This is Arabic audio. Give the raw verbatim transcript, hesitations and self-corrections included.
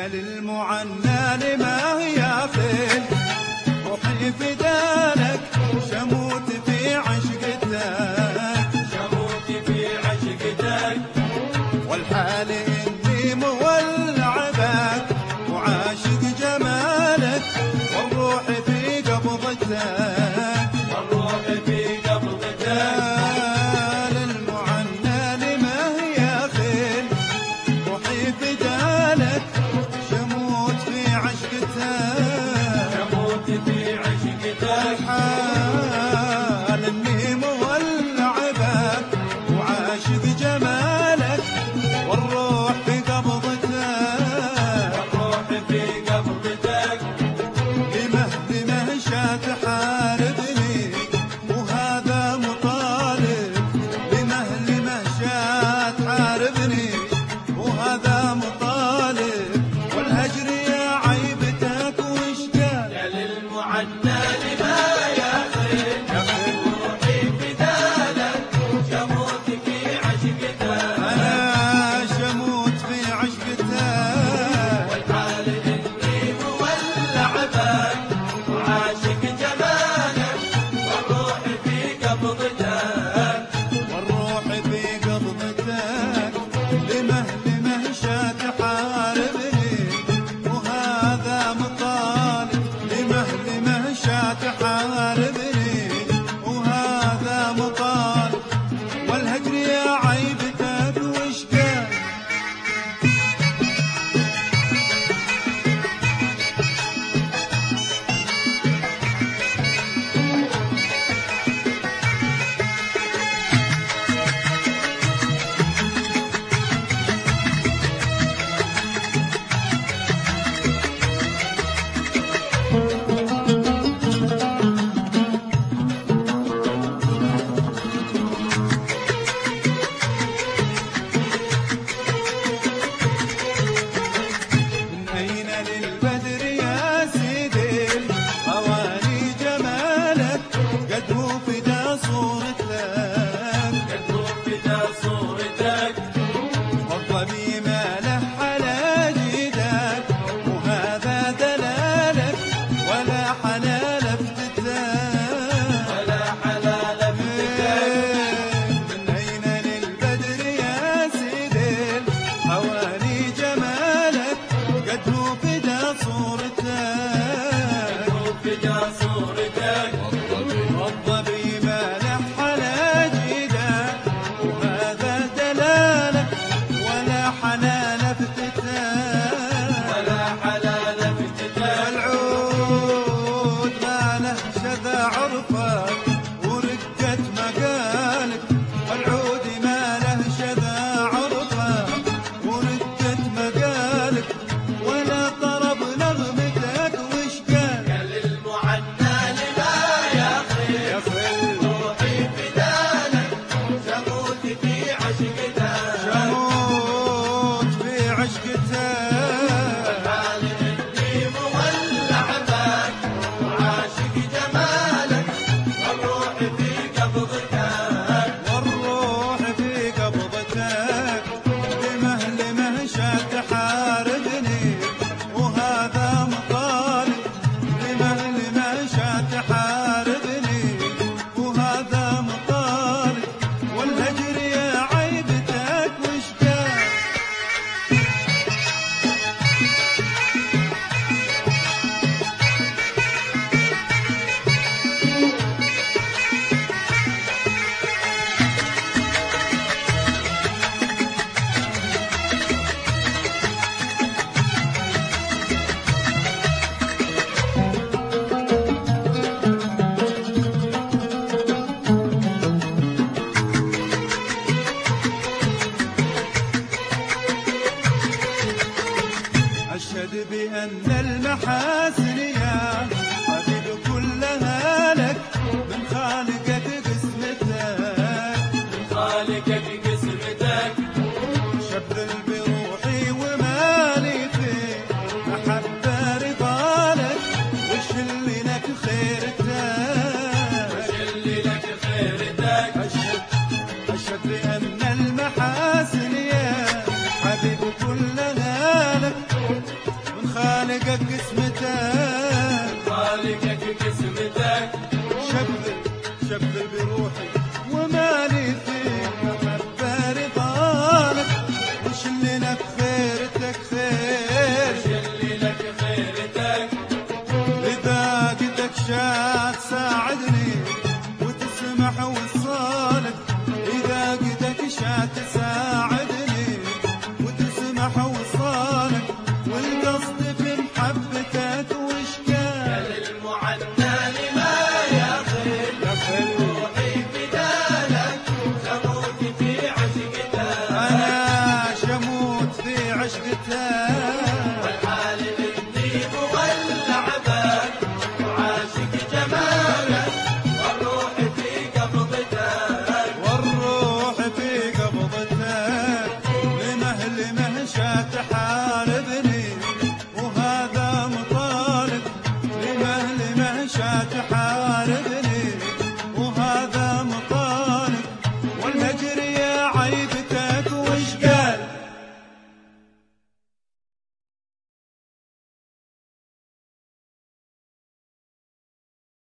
يا للمعنى لما هي خيل روحي فدالك شموت في عشقتك شموت في عشقتك والحال إني مولع بك وعاشق جمالك والروح في قبضتك والروح في قبضتك يا للمعنى لما هي خيل روحي فدالك شموت في عشقتك شموت في عشقتك والحال إني مولع بك وعاشق جمالك والروح في قبضتك والروح في قبضتك لمه لمه شات حاربني وهذا مطالب لمه لمه شات حاربني وهذا مطالب والهجر يا عيبتك واشتاق يا للمعنى لما يا خيل روحي فدالك شموت في عشقتك أنا شموت في عشقتك والحال إني مولع بك وعاشق جمالك والروح في قبضتك والروح في قبضتك لمه لمه شات حاربني وهذا مطالب لمه لمه شات حاربني وهذا مطالب والهجر يا عيبتك واشكال من أين للبدر يا سيدي أواني جمالك قد هو فدا صورتك قد فدا صورتك والظبي ما له على جيدك وهذا دلالك ولا حلال افتتاك ولا حلال افتتاك من أين للبدر يا سيدي أواني جمالك قد هو فدا صورتك فدا صورتك والظبي ما له على جيدك وهذا دلالك ولا حلال افتتاك ولا حلال افتتاك والعود ما له شذا عرفك ورقة مقالك والعود ما له شذا عرفك ورقة مقالك ولا طرب نغمتك واشكال يا للمعنى لما يا خيل يا خل روحي فدالك شموت في عشقتك شموت في عشقتك والحال إني مولع بك وعاشق جمالك والروح في قبضتك والروح في قبضتك لمه لمه شات حاربني وهذا مطالب لمه لمه شات حاربني وهذا مطالب والهجر يا عيبتك واشتاق أشهد بأن المحاسن يا حبيب كلها لك من خالقك قسمتك خالقك قسمتك شبل بروحي ومالي فيه أحب رضالك وش اللي لك خيرتك وش اللي لك خيرتك أشهد أشهد بأن المحاسن يا حبيب كلها لك انت